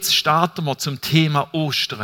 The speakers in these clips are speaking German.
Jetzt starten wir zum Thema Ostern.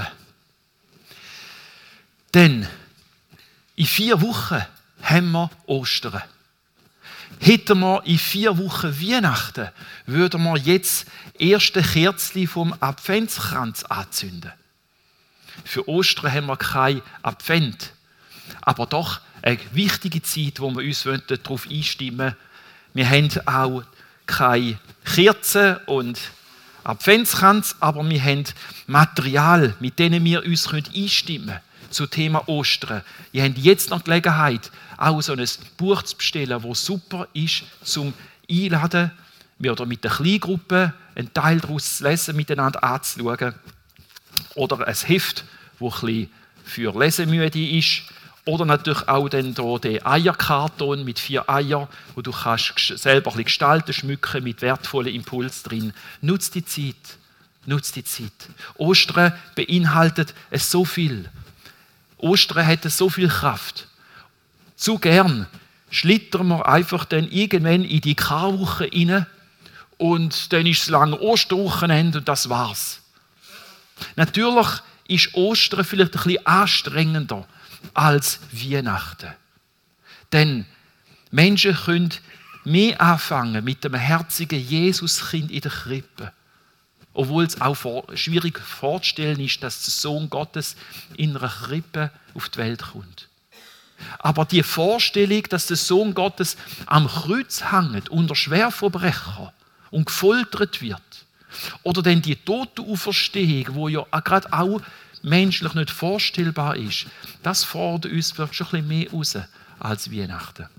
Denn in 4 Wochen haben wir Ostern. Hätten wir in 4 Wochen Weihnachten, würden wir jetzt erste Kerzchen vom Adventskranz anzünden. Für Ostern haben wir kein Advent, aber doch eine wichtige Zeit, wo wir uns darauf einstimmen wollen. Wir haben auch keine Kerzen und Adventskranz, aber wir haben Material, mit denen wir uns einstimmen können zum Thema Ostern. Ihr habt jetzt noch die Gelegenheit, auch so ein Buch zu bestellen, das super ist zum Einladen oder mit der Kleingruppe einen Teil daraus zu lesen, miteinander anzuschauen. Oder ein Heft, das ein bisschen für Lesemüde ist. Oder natürlich auch dann hier den Eierkarton mit 4 Eiern, wo du kannst selber ein bisschen gestalten, schmücken mit wertvollen Impulsen drin. Nutz die Zeit. Nutz die Zeit. Ostern beinhaltet es so viel. Ostern hat so viel Kraft. Zu gern schlittern wir einfach dann irgendwann in die Karwoche rein und dann ist es lange Osterwochenende und das war's. Natürlich ist Ostern vielleicht ein bisschen anstrengender als Weihnachten. Denn Menschen können mehr anfangen mit dem herzigen Jesuskind in der Krippe. Obwohl es auch schwierig vorzustellen ist, dass der Sohn Gottes in einer Krippe auf die Welt kommt. Aber die Vorstellung, dass der Sohn Gottes am Kreuz hängt, unter Schwerverbrecher und gefoltert wird, oder dann die Totenauferstehung, wo ja gerade auch menschlich nicht vorstellbar ist, das fordert uns schon ein bisschen mehr raus als Weihnachten.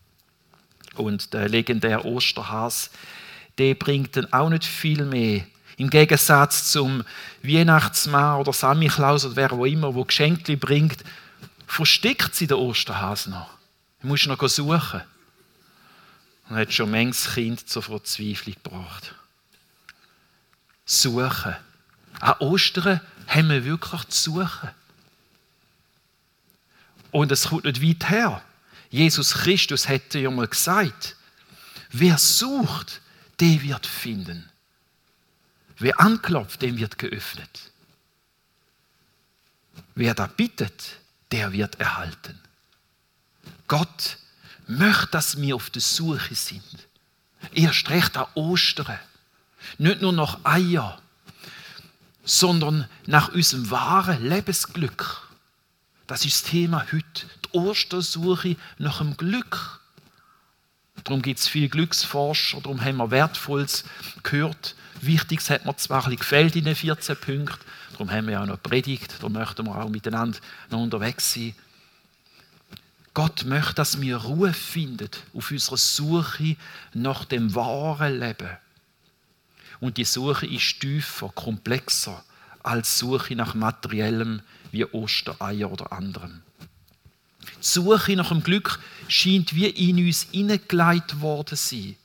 Und der legendäre Osterhase, der bringt dann auch nicht viel mehr. Im Gegensatz zum Weihnachtsmann oder Samichlaus oder wer auch immer, der Geschenke bringt, versteckt sie den Osterhase noch. Du musst noch suchen. Und hat schon manches Kind zur Verzweiflung gebracht. Suchen. An Ostern haben wir wirklich zu suchen. Und es kommt nicht weit her. Jesus Christus hätte ja mal gesagt, wer sucht, der wird finden. Wer anklopft, dem wird geöffnet. Wer da bittet, der wird erhalten. Gott möchte, dass wir auf der Suche sind. Erst recht an Ostern. Nicht nur nach Eier, sondern nach unserem wahren Lebensglück. Das ist das Thema heute. Die Ostersuche nach dem Glück. Darum gibt es viele Glücksforscher, darum haben wir Wertvolles gehört. Wichtiges hat mir zwar ein bisschen gefällt in den 14 Punkten, darum haben wir auch noch Predigt, darum möchten wir auch miteinander noch unterwegs sein. Gott möchte, dass wir Ruhe finden auf unserer Suche nach dem wahren Leben. Und die Suche ist tiefer, komplexer als die Suche nach Materiellem wie Ostereier oder anderem. Die Suche nach dem Glück scheint wie in uns hineingelegt worden zu sein.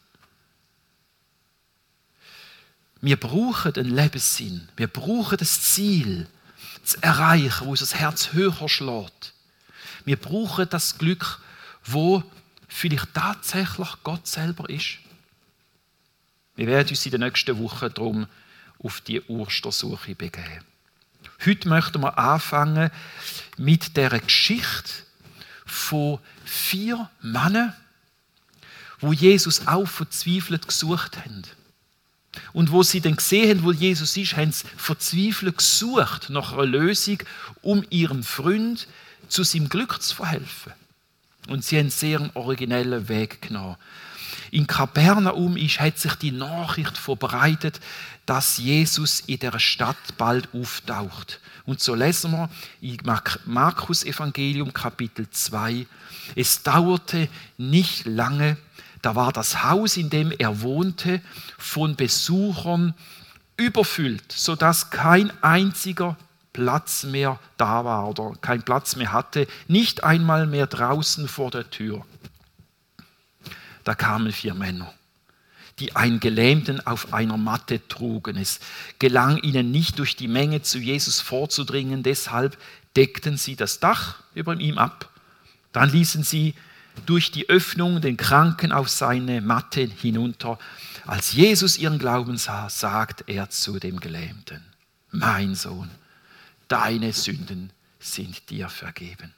Wir brauchen einen Lebenssinn. Wir brauchen das Ziel zu erreichen, wo unser Herz höher schlägt. Wir brauchen das Glück, wo vielleicht tatsächlich Gott selber ist. Wir werden uns in den nächsten Wochen darum auf die Ostersuche begeben. Heute möchten wir anfangen mit der Geschichte von 4 Männern, wo Jesus auch verzweifelt gesucht haben. Und wo sie dann gesehen haben, wo Jesus ist, haben sie verzweifelt gesucht nach einer Lösung, um ihrem Freund zu seinem Glück zu verhelfen. Und sie haben einen sehr originellen Weg genommen. In Kapernaum hat sich die Nachricht verbreitet, dass Jesus in der Stadt bald auftaucht. Und so lesen wir im Markus-Evangelium, Kapitel 2. Es dauerte nicht lange, da war das Haus, in dem er wohnte, von Besuchern überfüllt, sodass kein einziger Platz mehr da war oder kein Platz mehr hatte, nicht einmal mehr draußen vor der Tür. Da kamen 4 Männer, die einen Gelähmten auf einer Matte trugen. Es gelang ihnen nicht, durch die Menge zu Jesus vorzudringen, deshalb deckten sie das Dach über ihm ab. Dann ließen sie durch die Öffnung den Kranken auf seine Matte hinunter. Als Jesus ihren Glauben sah, sagt er zu dem Gelähmten: mein Sohn, deine Sünden sind dir vergeben.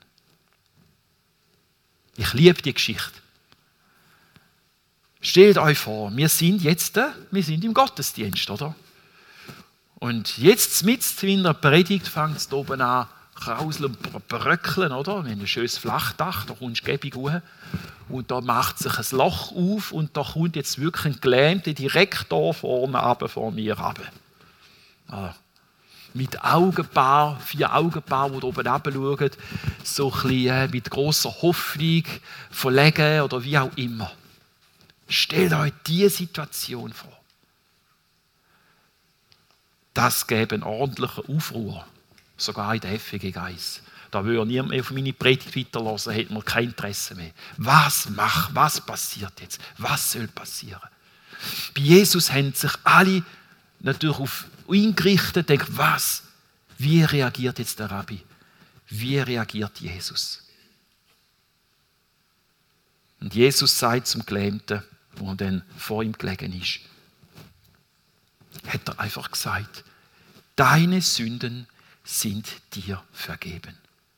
Ich liebe die Geschichte. Stellt euch vor, wir sind im Gottesdienst, oder? Und jetzt mitten in der Predigt fängt es oben an krauseln und bröckeln, oder? Wir haben ein schönes Flachdach, da kommst du gäbig hoch. Und da macht sich ein Loch auf und da kommt jetzt wirklich ein Gelähmter direkt da vorne runter, vor mir runter. Also, mit 4 Augenpaar, die da oben runterschauen, so ein bisschen mit grosser Hoffnung, verlegen oder wie auch immer. Stellt euch diese Situation vor. Das gäbe einen ordentlichen Aufruhr, sogar in der FEG 1. Da würde niemand mehr auf meine Predigt weiterhören, hätte man kein Interesse mehr. Was passiert jetzt? Was soll passieren? Bei Jesus haben sich alle natürlich auf ihn gerichtet, denken, was? Wie reagiert jetzt der Rabbi? Wie reagiert Jesus? Und Jesus sagt zum Gelähmten, wo dann vor ihm gelegen ist, hat er einfach gesagt, deine Sünden sind dir vergeben.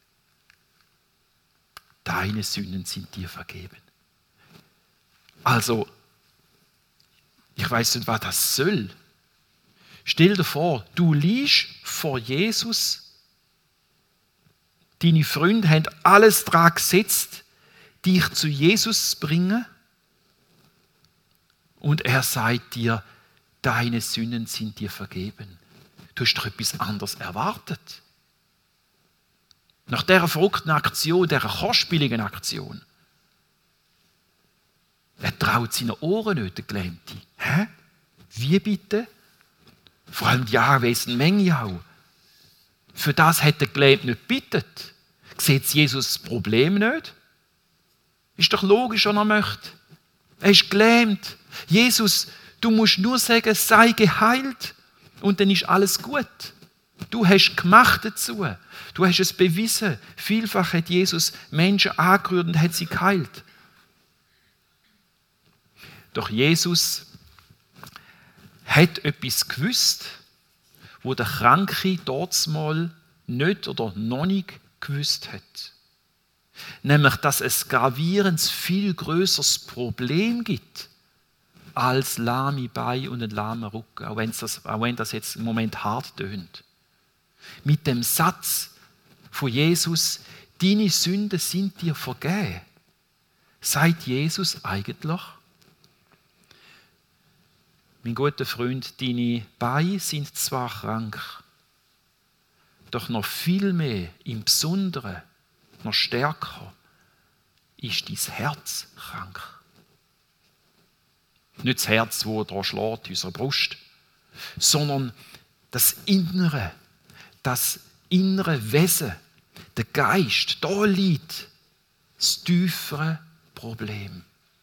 Deine Sünden sind dir vergeben. Also, ich weiß nicht, was das soll. Stell dir vor, du liegst vor Jesus, deine Freunde haben alles daran gesetzt, dich zu Jesus zu bringen, und er sagt dir, deine Sünden sind dir vergeben. Du hast doch etwas anderes erwartet. Nach dieser verrückten Aktion, dieser kostspieligen Aktion. Er traut seinen Ohren nicht, der Gelähmte. Hä? Wie bitte? Vor allem die anwesende Menge auch. Für das hat der Gelähmte nicht gebeten. Sieht Jesus das Problem nicht? Ist doch logisch, was er möchte. Er ist gelähmt. Jesus, du musst nur sagen, sei geheilt und dann ist alles gut. Du hast gemacht dazu. Du hast es bewiesen. Vielfach hat Jesus Menschen angerührt und hat sie geheilt. Doch Jesus hat etwas gewusst, wo der Kranke dortmal nicht oder noch nicht gewusst hat. Nämlich, dass es gravierendes, viel größeres Problem gibt als lahme Beine und ein lahmer Rücken, auch wenn das jetzt im Moment hart tönt. Mit dem Satz von Jesus, deine Sünden sind dir vergeben, sagt Jesus eigentlich, mein guter Freund, deine Beine sind zwar krank, doch noch viel mehr, im Besonderen, noch stärker, ist dein Herz krank. Nicht das Herz, das da schlägt, unsere Brust, sondern das innere Wesen, der Geist, da liegt das tiefere Problem.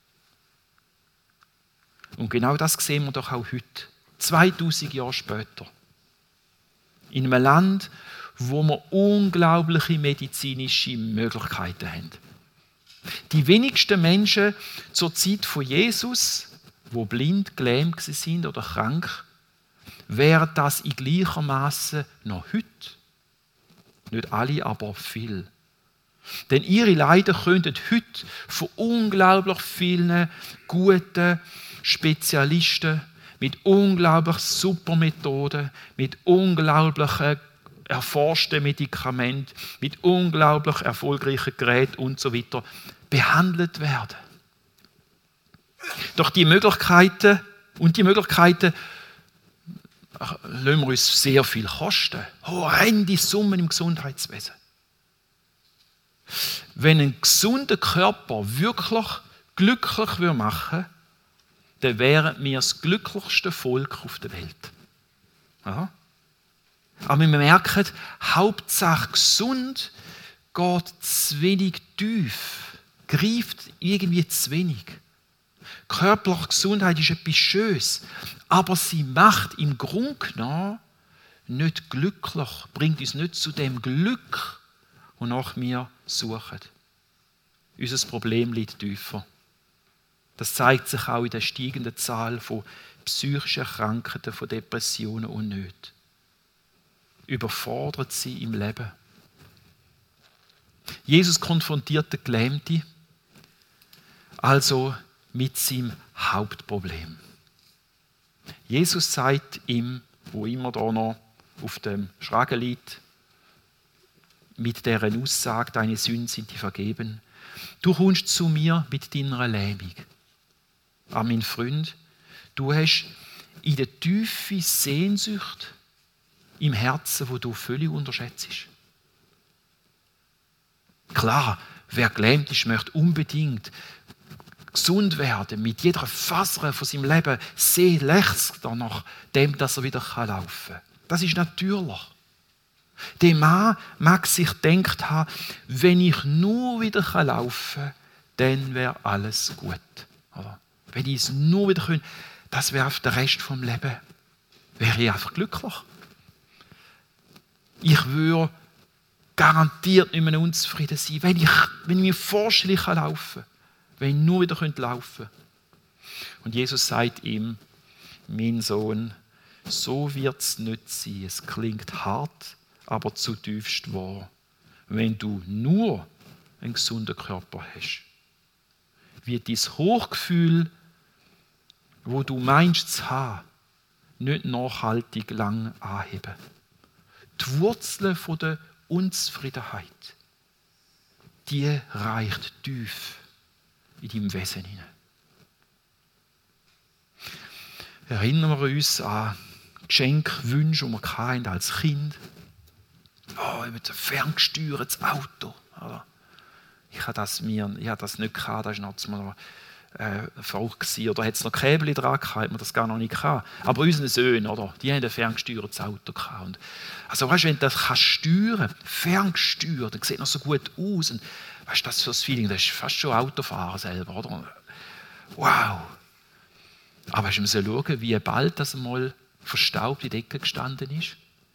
Und genau das sehen wir doch auch heute, 2000 Jahre später. In einem Land, wo wir unglaubliche medizinische Möglichkeiten haben. Die wenigsten Menschen zur Zeit von Jesus, wo blind, gelähmt sind oder krank, wären das in gleicher Maße noch heute. Nicht alle, aber viele. Denn ihre Leiden könnten heute von unglaublich vielen guten Spezialisten mit unglaublich super Methoden, mit unglaublichen erforschten Medikamenten, mit unglaublich erfolgreichen Geräten und so weiter behandelt werden. Doch die Möglichkeiten lassen wir uns sehr viel kosten. Horrende Summen im Gesundheitswesen. Wenn ein gesunder Körper wirklich glücklich machen würde, dann wären wir das glücklichste Volk auf der Welt. Aha. Aber wir merken, Hauptsache gesund geht zu wenig tief, greift irgendwie zu wenig. Körperliche Gesundheit ist etwas Schönes, aber sie macht im Grunde genommen nicht glücklich, bringt uns nicht zu dem Glück, wonach wir suchen. Unser Problem liegt tiefer. Das zeigt sich auch in der steigenden Zahl von psychischen Krankheiten, von Depressionen und Nöten. überfordert sein im Leben. Jesus konfrontiert den Gelähmten also mit seinem Hauptproblem. Jesus sagt ihm, wo immer da noch auf dem Schragen liegt, mit deren Aussage, deine Sünden sind dir vergeben. Du kommst zu mir mit deiner Lähmung. Aber mein Freund, du hast in der Tiefe Sehnsucht im Herzen, wo du völlig unterschätzt. Klar, wer gelähmt ist, möchte unbedingt gesund werden, mit jeder Faser von seinem Leben lechzt danach dem, dass er wieder laufen kann. Das ist natürlich. Der Mann mag sich gedacht haben, wenn ich nur wieder laufen kann, dann wäre alles gut. Oder? Wenn ich es nur wieder könnte, das wäre auf den Rest vom Leben, wäre ich einfach glücklich. Ich würde garantiert nicht mehr unzufrieden sein, wenn ich mir vorstelle, ich kann laufen. Wenn ich nur wieder laufen könnte. Und Jesus sagt ihm, mein Sohn, so wird es nicht sein. Es klingt hart, aber zutiefst wahr. Wenn du nur einen gesunden Körper hast, wird dein Hochgefühl, wo du meinst zu haben, nicht nachhaltig lang anheben. Die Wurzeln der Unzufriedenheit, die reicht tief in deinem Wesen hinein. Erinnern wir uns an Geschenkwünsche, die wir hatten als Kind. Oh, mit einem ferngesteuertes Auto. Ich habe das nicht gehabt, das war noch Erfolg. Oder hat es noch Käbel dran gehabt, hat man das gar noch nicht gehabt. Aber unsere Söhne, oder, die haben ein ferngesteuertes Auto gehabt. Und, also weißt, wenn du das steuern kannst, ferngesteuert, dann sieht noch so gut aus. Und, weißt du, das für das Feeling, das ist fast schon Autofahren selber, oder? Wow! Aber hast du mal schauen, wie bald das einmal verstaubt in der Ecke gestanden ist?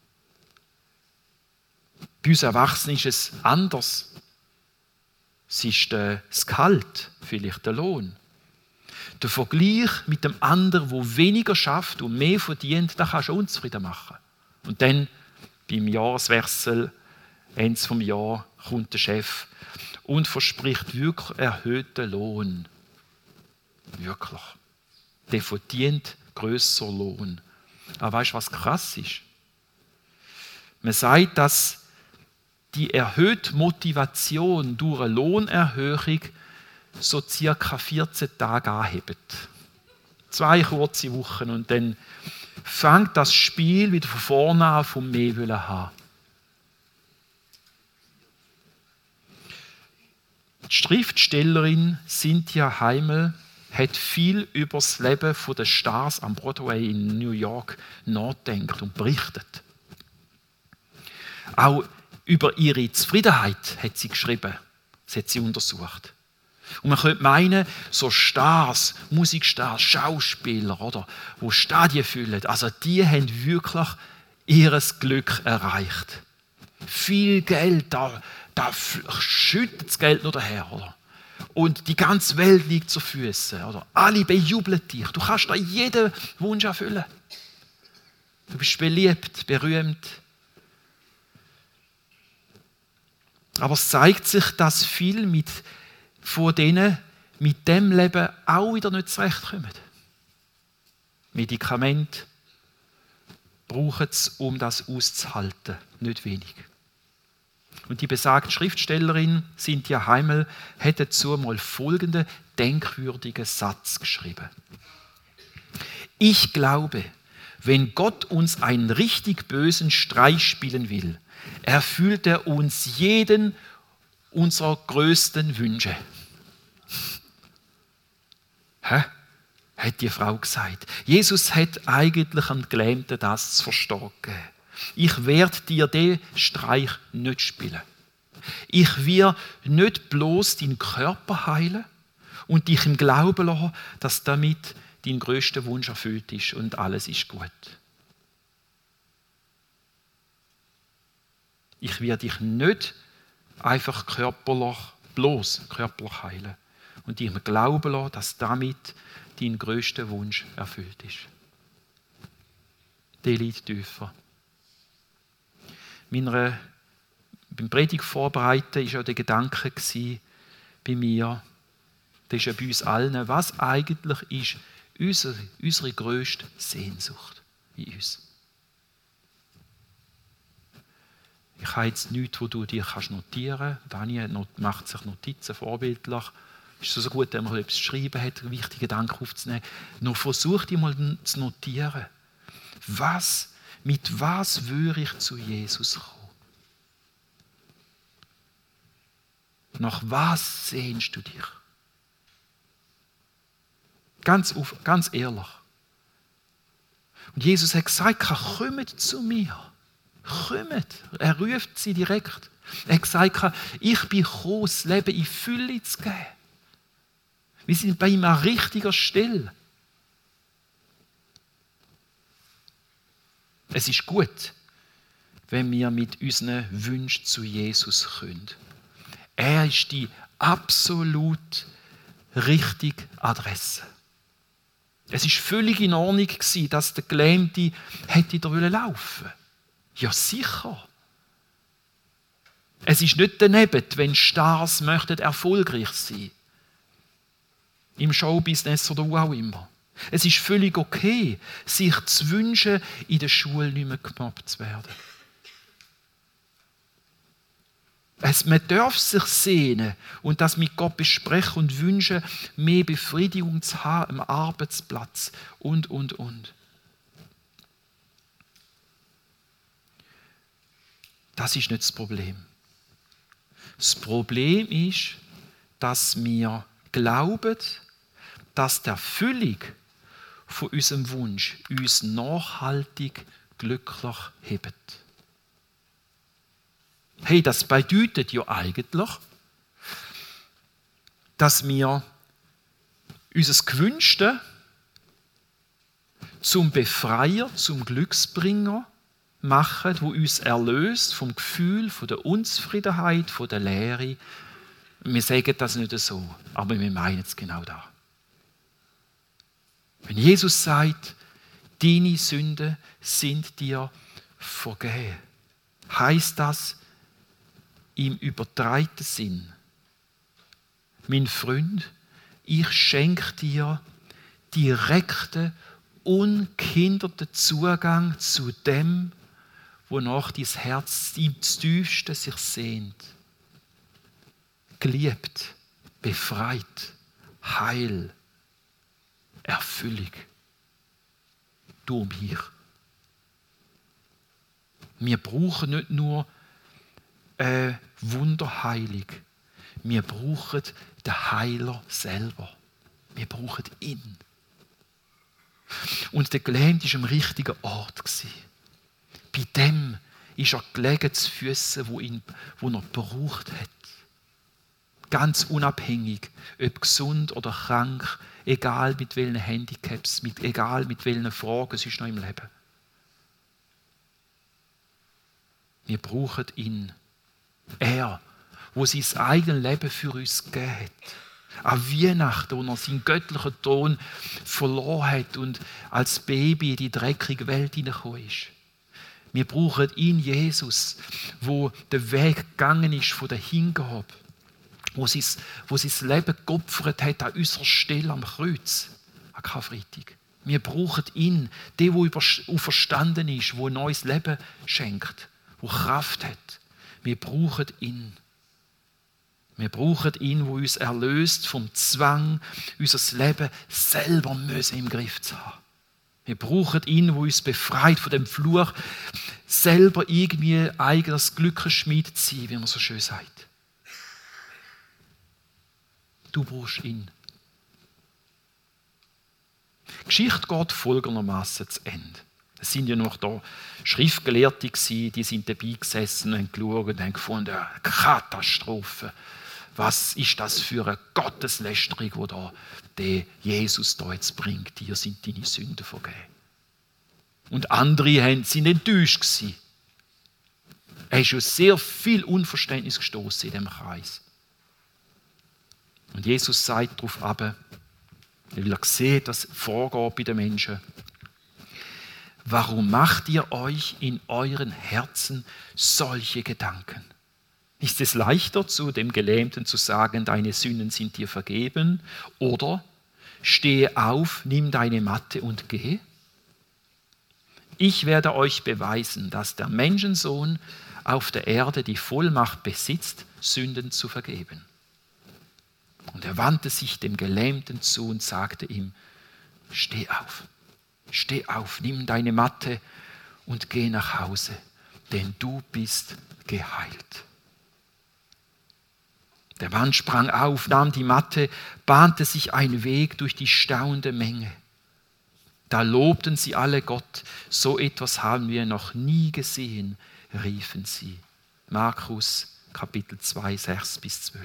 Bei uns Erwachsenen ist es anders. Es ist das Gehalt, vielleicht der Lohn. Der Vergleich mit dem anderen, der weniger schafft und mehr verdient, das kannst du unzufrieden machen. Und dann, beim Jahreswechsel, Ende des Jahres, kommt der Chef und verspricht wirklich erhöhten Lohn. Wirklich. Der verdient grösser Lohn. Aber weißt du, was krass ist? Man sagt, dass die erhöhte Motivation durch eine Lohnerhöhung so ca. 14 Tage anhebt. 2 kurze Wochen und dann fängt das Spiel wieder von vorne an, vom mehr haben. Die Schriftstellerin Cynthia Heimel hat viel über das Leben der Stars am Broadway in New York nachgedacht und berichtet. Auch über ihre Zufriedenheit hat sie geschrieben. Das hat sie untersucht. Und man könnte meinen, so Stars, Musikstars, Schauspieler, oder, die Stadien füllen, also die haben wirklich ihr Glück erreicht. Viel Geld, da schüttet das Geld noch daher, oder? Und die ganze Welt liegt zu Füßen, oder? Alle bejubeln dich. Du kannst da jeden Wunsch erfüllen. Du bist beliebt, berühmt. Aber es zeigt sich, dass viele von denen mit dem Leben auch wieder nicht zurechtkommen. Medikamente brauchen es, um das auszuhalten, nicht wenig. Und die besagte Schriftstellerin Cynthia Heimel hat dazu mal folgenden denkwürdigen Satz geschrieben. Ich glaube, wenn Gott uns einen richtig bösen Streich spielen will, erfüllt er uns jeden unserer größten Wünsche. Hat die Frau gesagt. Jesus hat eigentlich am Gelähmten das zu verstehen gegeben. Ich werde dir den Streich nicht spielen. Ich will nicht bloß deinen Körper heilen und dich im Glauben lassen, dass damit dein grösster Wunsch erfüllt ist und alles ist gut. Ich will dich nicht einfach bloß körperlich heilen und dich im Glauben lassen, dass damit dein grösster Wunsch erfüllt ist. Der liegt tiefer. beim Predigt vorbereiten war ja der Gedanke bei mir, das ist ja bei uns allen, was eigentlich ist unsere grösste Sehnsucht in uns. Ich habe jetzt nichts, wo du dir notieren kannst. Daniel macht sich Notizen vorbildlich. Es ist so gut, wenn man etwas schreiben hat, einen wichtigen Gedanken aufzunehmen. Nur versuch dich mal zu notieren. Mit was würde ich zu Jesus kommen? Nach was sehnst du dich? Ganz ehrlich. Und Jesus hat gesagt, kommt zu mir. Kommt. Er ruft sie direkt. Er hat gesagt, ich bin gekommen, das Leben in Fülle zu geben. Wir sind bei ihm an richtiger Stelle. Es ist gut, wenn wir mit unseren Wünschen zu Jesus können. Er ist die absolut richtige Adresse. Es war völlig in Ordnung, dass der Gelähmte hätte laufen wollen. Ja, sicher. Es ist nicht daneben, wenn Stars möchten erfolgreich sein. Im Showbusiness oder wo auch immer. Es ist völlig okay, sich zu wünschen, in der Schule nicht mehr gemobbt zu werden. Man darf sich sehnen und das mit Gott besprechen und wünschen, mehr Befriedigung zu haben am Arbeitsplatz und. Das ist nicht das Problem. Das Problem ist, dass wir glauben, dass die Erfüllung von unserem Wunsch uns nachhaltig glücklich hebt. Hey, das bedeutet ja eigentlich, dass wir unser Gewünschte zum Befreier, zum Glücksbringer machen, wo uns erlöst vom Gefühl, von der Unzufriedenheit, von der Leere. Wir sagen das nicht so, aber wir meinen es genau da. Wenn Jesus sagt, deine Sünden sind dir vergeben, heisst das im übertreibten Sinn: Mein Freund, ich schenke dir direkten, ungehinderten Zugang zu dem, wonach dein Herz im tiefsten sich sehnt. Geliebt, befreit, Heil, Erfüllung. Du und ich. Wir brauchen nicht nur Wunderheilig. Wir brauchen den Heiler selber. Wir brauchen ihn. Und der Gelähmte war am richtigen Ort. Bei dem ist er gelegen zu Füssen, wo er gebraucht hat. Ganz unabhängig, ob gesund oder krank, egal mit welchen Handicaps, egal mit welchen Fragen es ist noch im Leben. Wir brauchen ihn. Er, der sein eigenes Leben für uns gegeben hat. An Weihnachten, wo er seinen göttlichen Thron verloren hat und als Baby in die dreckige Welt hineingekommen ist. Wir brauchen ihn, Jesus, wo der Weg gegangen ist von der Hingabe, wo sein Leben geopfert hat an unserer Stelle am Kreuz, an Karfreitag. Wir brauchen ihn, der auferstanden ist, der ein neues Leben schenkt, der Kraft hat. Wir brauchen ihn. Wir brauchen ihn, der uns erlöst vom Zwang, unser Leben selber im Griff zu haben. Wir brauchen ihn, der uns befreit von dem Fluch, selber irgendwie eigenes Glückesschmied zu sein, wie man so schön sagt. Du brauchst ihn. Die Geschichte geht folgendermaßen zu Ende. Es sind ja noch da Schriftgelehrte gewesen, die sind dabei gesessen und haben geschaut und haben gefunden, Katastrophe. Was ist das für eine Gotteslästerung, die da der Jesus da jetzt bringt? Dir sind deine Sünden vergeben. Und andere sind enttäuscht gewesen. Er ist schon sehr viel Unverständnis gestoßen in diesem Kreis. Und Jesus sagt darauf ab, weil er sieht, was vorgeht bei den Menschen. warum macht ihr euch in euren Herzen solche Gedanken? Ist es leichter, zu dem Gelähmten zu sagen, deine Sünden sind dir vergeben? Oder stehe auf, nimm deine Matte und geh? Ich werde euch beweisen, dass der Menschensohn auf der Erde die Vollmacht besitzt, Sünden zu vergeben. Und er wandte sich dem Gelähmten zu und sagte ihm, steh auf, nimm deine Matte und geh nach Hause, denn du bist geheilt. Der Mann sprang auf, nahm die Matte, bahnte sich einen Weg durch die staunende Menge. Da lobten sie alle Gott, so etwas haben wir noch nie gesehen, riefen sie. Markus Kapitel 2, 6-12.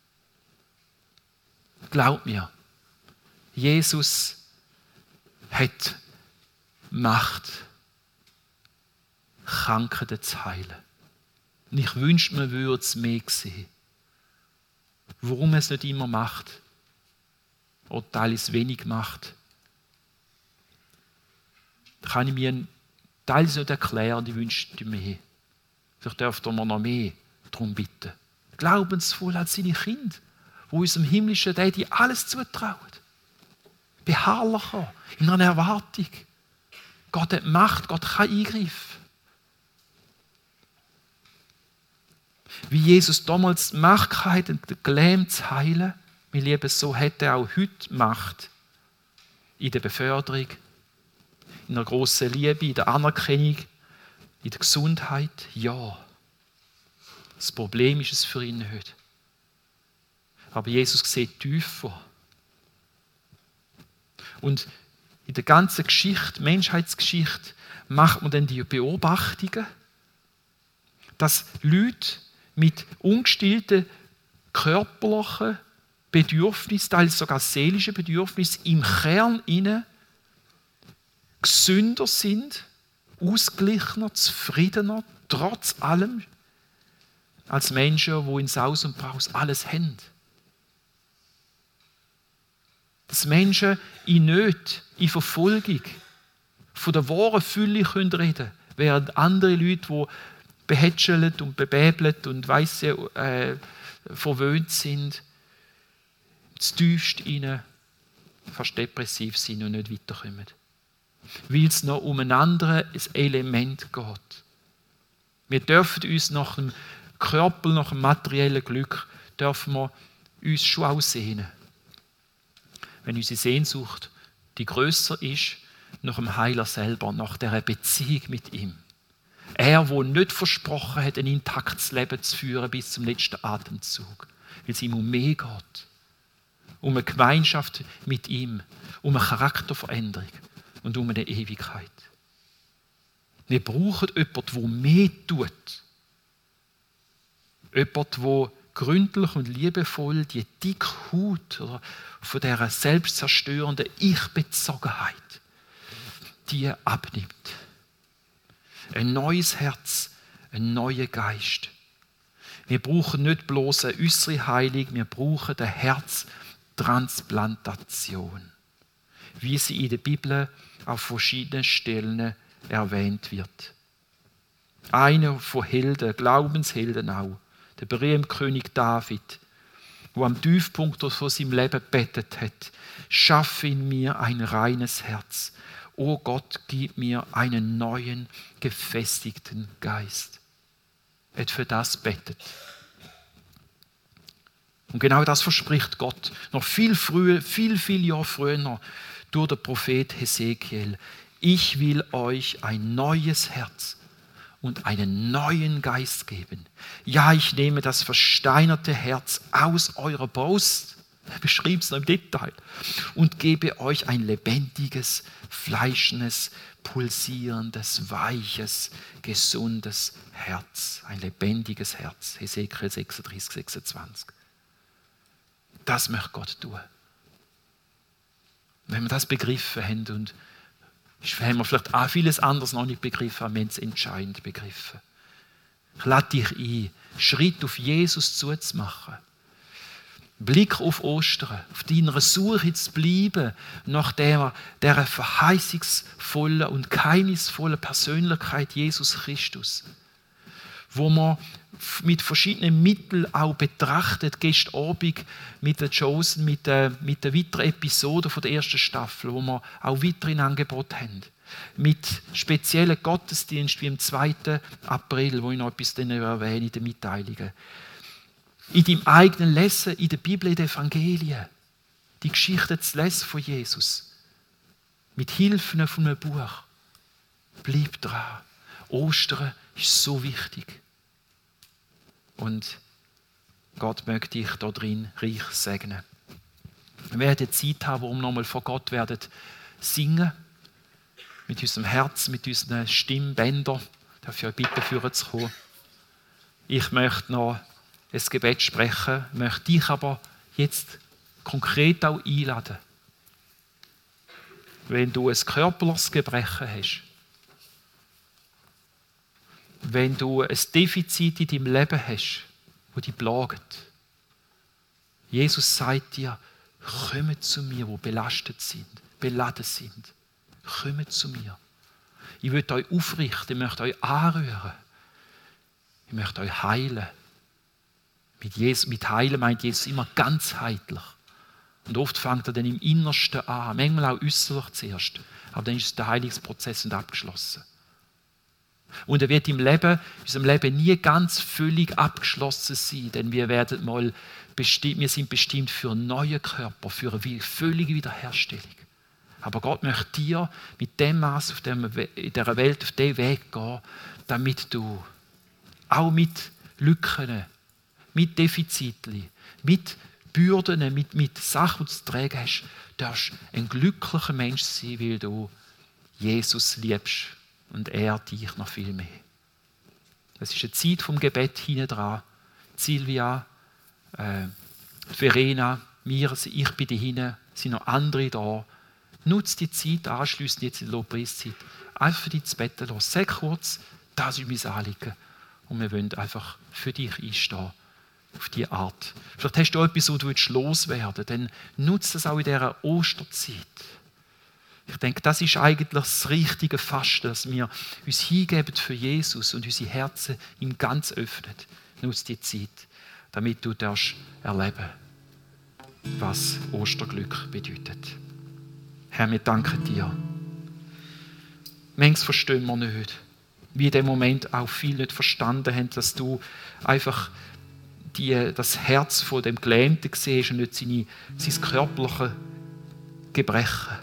Glaub mir, Jesus hat Macht, Krankheiten zu heilen. Und ich wünschte, man würde es mehr sehen. Warum er es nicht immer macht oder teils wenig macht, kann ich mir teils nicht erklären, ich wünschte mehr. Vielleicht dürfte man noch mehr darum bitten. Glaubensvoll als seine Kinder, wo unserem himmlischen Daddy alles zutraut. Beharrlicher, in einer Erwartung. Gott hat Macht, Gott kann eingreifen. Wie Jesus damals die Macht hatte, den Gelähmten zu heilen, mein Lieben, so hat er auch heute Macht in der Beförderung, in der grossen Liebe, in der Anerkennung, in der Gesundheit. Ja, das Problem ist es für ihn nicht. Aber Jesus sieht tiefer. Und in der ganzen Geschichte, Menschheitsgeschichte, macht man dann die Beobachtungen, dass Leute mit ungestillten körperlichen Bedürfnissen, teils sogar seelischen Bedürfnissen, im Kern innen gesünder sind, ausgeglichener, zufriedener, trotz allem, als Menschen, die in Saus und Braus alles haben. Dass Menschen in Nöte, in Verfolgung von der wahren Fülle reden können, während andere Leute, die behätschelt und bebäbelt und verwöhnt sind, das tiefst ihnen fast depressiv sind und nicht weiterkommen. Weil es noch um ein anderes Element geht. Wir dürfen uns nach dem Körper, nach dem materiellen Glück, dürfen wir uns schon auch sehnen. Wenn unsere Sehnsucht die grösser ist, nach dem Heiler selber, nach dieser Beziehung mit ihm. Er, der nicht versprochen hat, ein intaktes Leben zu führen bis zum letzten Atemzug. Weil es ihm um mehr geht. Um eine Gemeinschaft mit ihm. Um eine Charakterveränderung. Und um eine Ewigkeit. Wir brauchen jemanden, der mehr tut. Jemanden, der gründlich und liebevoll die dicke Haut von dieser selbstzerstörenden Ich-Bezogenheit die abnimmt. Ein neues Herz, ein neuer Geist. Wir brauchen nicht bloß eine äußere Heilung, wir brauchen eine Herztransplantation, wie sie in der Bibel auf verschiedenen Stellen erwähnt wird. Einer von Helden, Glaubenshelden auch, der berühmte König David, der am Tiefpunkt von seinem Leben gebetet hat: Schaffe in mir ein reines Herz. O Gott, gib mir einen neuen, gefestigten Geist. Er hat für das betet. Und genau das verspricht Gott noch viel Jahre früher durch den Prophet Hesekiel. Ich will euch ein neues Herz und einen neuen Geist geben. Ja, ich nehme das versteinerte Herz aus eurer Brust, er beschrieb es noch im Detail, und gebe euch ein lebendiges, fleischendes, pulsierendes, weiches, gesundes Herz. Ein lebendiges Herz. Hesekiel 36, 26. Das möchte Gott tun. Wenn wir das begriffen haben, und haben wir vielleicht auch vieles anderes noch nicht begriffen, haben wir es entscheidend begriffen. Ich lade dich ein, Schritt auf Jesus zuzumachen. Blick auf Ostern, auf deiner Suche zu bleiben, nach dieser verheißungsvollen und geheimnisvollen Persönlichkeit Jesus Christus, wo man mit verschiedenen Mitteln auch betrachtet, gestern Abend mit der Chosen, mit der weiteren Episode von der ersten Staffel, wo wir auch weiterhin Angebot haben. Mit speziellen Gottesdiensten wie am 2. April, wo ich noch etwas erwähne in den Mitteilungen. In deinem eigenen Lesen, in der Bibel, in den Evangelien, die Geschichte zu lesen von Jesus. Mit Hilfen von einem Buch. Bleib dran. Ostern ist so wichtig. Und Gott möge dich da drin reich segnen. Wir werden Zeit haben, wo wir nochmal vor Gott werden singen. Mit unserem Herz, mit unseren Stimmbändern. Darf ich euch bitten, führen zu kommen. Ich möchte noch ein Gebet sprechen, möchte dich aber jetzt konkret auch einladen. Wenn du ein körperliches Gebrechen hast, wenn du ein Defizit in deinem Leben hast, das dich plagt, Jesus sagt dir, kommt zu mir, die belastet sind, beladen sind. Kommt zu mir. Ich möchte euch aufrichten, ich möchte euch anrühren. Ich möchte euch heilen. Mit heilen meint Jesus immer ganzheitlich. Und oft fängt er dann im Innersten an, manchmal auch äußerlich zuerst. Aber dann ist der Heilungsprozess abgeschlossen. Und er wird in unserem Leben nie ganz völlig abgeschlossen sein, denn wir sind bestimmt für einen neuen Körper, für eine völlige Wiederherstellung. Aber Gott möchte dir mit dem Maß in dieser Welt auf den Weg gehen, damit du auch mit Lücken, mit Defiziten, mit Bürden, mit Sachen, die du zu tragen hast, darfst ein glücklicher Mensch sein, weil du Jesus liebst und er dich noch viel mehr. Es ist eine Zeit vom Gebet hinten dran. Silvia, Verena, ich bin da hinten, es sind noch andere da. Nutze die Zeit anschliessend jetzt in der Lobpreiszeit. Einfach für dich zu beten lassen. Sag kurz, das ist mein Anliegen. Und wir wollen einfach für dich einstehen. Auf diese Art. Vielleicht hast du auch etwas, wo du loswerden willst. Dann nutze das auch in dieser Osterzeit. Ich denke, das ist eigentlich das richtige Fasten, dass wir uns hingeben für Jesus und unsere Herzen ihm ganz öffnen. Nutze die Zeit, damit du erleben, was Osterglück bedeutet. Herr, wir danken dir. Manches verstehen wir nicht. Wie in dem Moment auch viele nicht verstanden haben, dass du einfach das Herz von dem Gelähmten siehst und nicht sein körperliches Gebrechen.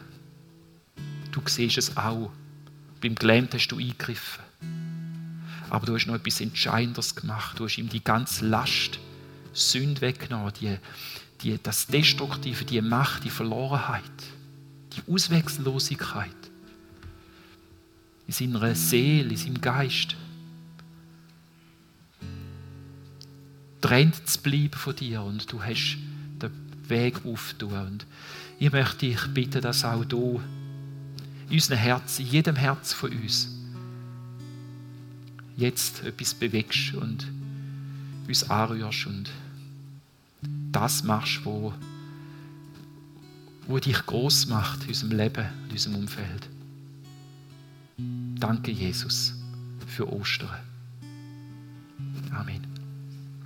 Du siehst es auch. Beim Gelähmten hast du eingegriffen. Aber du hast noch etwas Entscheidendes gemacht. Du hast ihm die ganze Last, Sünde weggenommen, das Destruktive, die Macht, die Verlorenheit. Die Ausweglosigkeit in seiner Seele, in seinem Geist. Trennt zu bleiben von dir und du hast den Weg aufzutun. Und ich möchte dich bitten, dass auch du in unserem Herzen, in jedem Herz von uns, jetzt etwas bewegst und uns anrührst und das machst, wo dich gross macht in unserem Leben, in unserem Umfeld. Danke, Jesus, für Ostern. Amen.